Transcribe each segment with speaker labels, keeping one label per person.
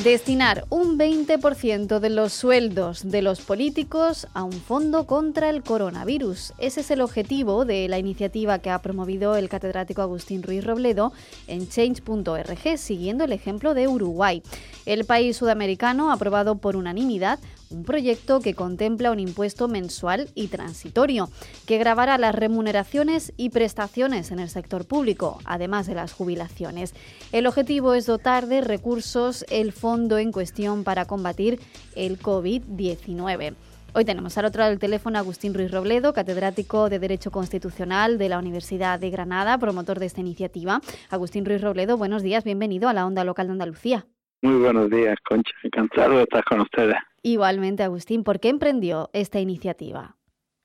Speaker 1: Destinar un 20% de los sueldos de los políticos a un fondo contra el coronavirus. Ese es el objetivo de la iniciativa que ha promovido el catedrático Agustín Ruiz Robledo en Change.org, siguiendo el ejemplo de Uruguay. El país sudamericano ha aprobado por unanimidad un proyecto que contempla un impuesto mensual y transitorio, que gravará las remuneraciones y prestaciones en el sector público, además de las jubilaciones. El objetivo es dotar de recursos el fondo en cuestión para combatir el COVID-19. Hoy tenemos al otro lado del teléfono a Agustín Ruiz Robledo, catedrático de Derecho Constitucional de la Universidad de Granada, promotor de esta iniciativa. Agustín Ruiz Robledo, buenos días, bienvenido a la Onda Local de Andalucía.
Speaker 2: Muy buenos días, Concha. Encantado de estar con ustedes.
Speaker 1: Igualmente, Agustín, ¿por qué emprendió esta iniciativa?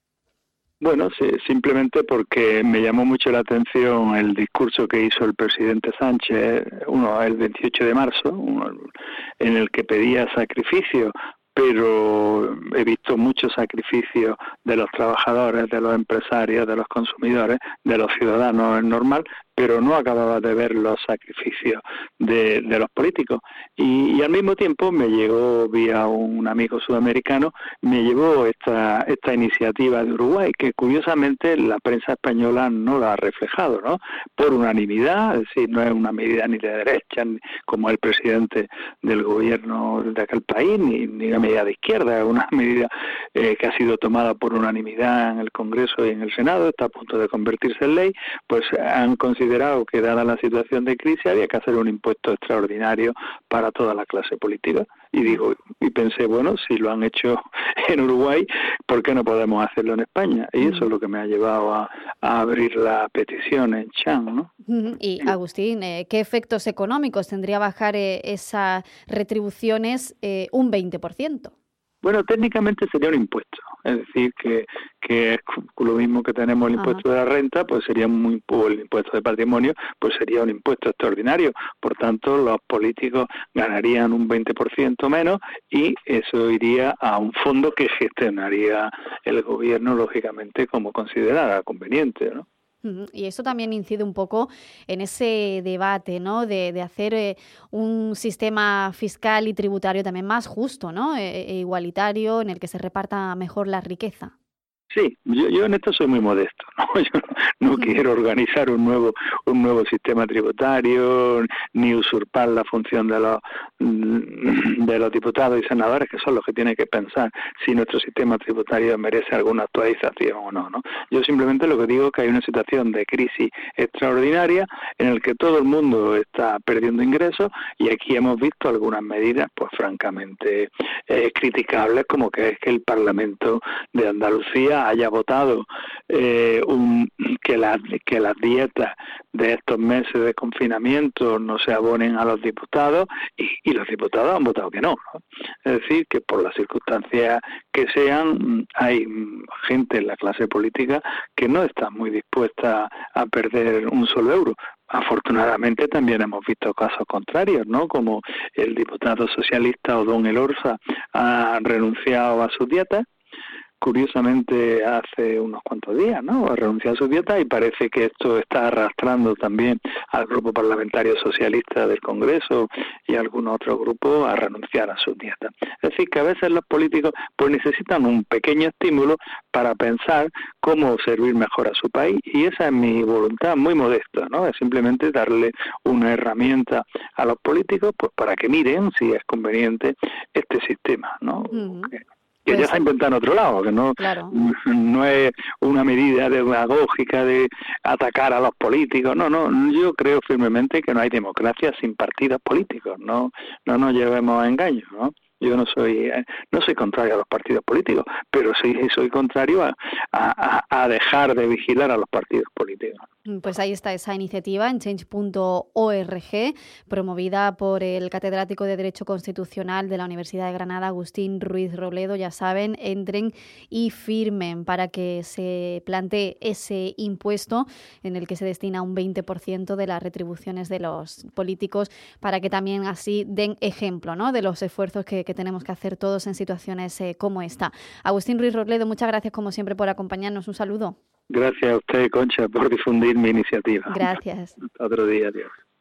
Speaker 2: Bueno, sí, simplemente porque me llamó mucho la atención el discurso que hizo el presidente Sánchez, el 28 de marzo, en el que pedía sacrificio, pero he visto muchos sacrificios de los trabajadores, de los empresarios, de los consumidores, de los ciudadanos, es normal, pero no acababa de ver los sacrificios de los políticos. Y al mismo tiempo me llegó, vía un amigo sudamericano, me llevó esta iniciativa de Uruguay, que curiosamente la prensa española no la ha reflejado, ¿no? Por unanimidad, es decir, no es una medida ni de derecha, ni como el presidente del gobierno de aquel país, ni una medida de izquierda, es una medida que ha sido tomada por unanimidad en el Congreso y en el Senado, está a punto de convertirse en ley, pues han considerado que dada la situación de crisis había que hacer un impuesto extraordinario para toda la clase política. Y pensé, bueno, si lo han hecho en Uruguay, ¿por qué no podemos hacerlo en España? Y eso es lo que me ha llevado a abrir la petición en Chan, ¿no?
Speaker 1: Y Agustín, ¿qué efectos económicos tendría bajar esas retribuciones un 20%?
Speaker 2: Bueno, técnicamente sería un impuesto, es decir, que es lo mismo que tenemos el impuesto de la renta, pues sería el impuesto de patrimonio, pues sería un impuesto extraordinario. Por tanto, los políticos ganarían un 20% menos y eso iría a un fondo que gestionaría el gobierno, lógicamente, como considerara conveniente, ¿no?
Speaker 1: Y eso también incide un poco en ese debate, ¿no? De hacer un sistema fiscal y tributario también más justo, ¿no? E igualitario, en el que se reparta mejor la riqueza.
Speaker 2: Sí, yo en esto soy muy modesto, ¿no? Yo no quiero organizar un nuevo sistema tributario, ni usurpar la función de los diputados y senadores, que son los que tienen que pensar si nuestro sistema tributario merece alguna actualización o no, ¿no? Yo simplemente lo que digo es que hay una situación de crisis extraordinaria en la que todo el mundo está perdiendo ingresos y aquí hemos visto algunas medidas, pues francamente criticables, como que es que el Parlamento de Andalucía haya votado que las dietas de estos meses de confinamiento no se abonen a los diputados y los diputados han votado que no, ¿no? Es decir, que por las circunstancias que sean, hay gente en la clase política que no está muy dispuesta a perder un solo euro. Afortunadamente también hemos visto casos contrarios, ¿no? Como el diputado socialista Odón Elorza ha renunciado a sus dietas, curiosamente hace unos cuantos días, ¿no? Ha renunciado a su dieta y parece que esto está arrastrando también al grupo parlamentario socialista del Congreso y a algún otro grupo a renunciar a su dieta. Es decir, que a veces los políticos pues necesitan un pequeño estímulo para pensar cómo servir mejor a su país y esa es mi voluntad muy modesta, ¿no? Es simplemente darle una herramienta a los políticos pues para que miren si es conveniente este sistema, ¿no? Que ya se ha inventado en otro lado, que no es una medida demagógica de atacar a los políticos, no, yo creo firmemente que no hay democracia sin partidos políticos, no nos llevemos a engaños, ¿no? Yo no soy contrario a los partidos políticos, pero sí soy contrario a dejar de vigilar a los partidos políticos.
Speaker 1: Pues ahí está esa iniciativa en Change.org, promovida por el catedrático de Derecho Constitucional de la Universidad de Granada, Agustín Ruiz Robledo. Ya saben, entren y firmen para que se plantee ese impuesto en el que se destina un 20% de las retribuciones de los políticos, para que también así den ejemplo, ¿no?, de los esfuerzos que tenemos que hacer todos en situaciones como esta. Agustín Ruiz Robledo, muchas gracias como siempre por acompañarnos. Un saludo.
Speaker 2: Gracias a usted, Concha, por difundir mi iniciativa.
Speaker 1: Gracias.
Speaker 2: Otro día, adiós.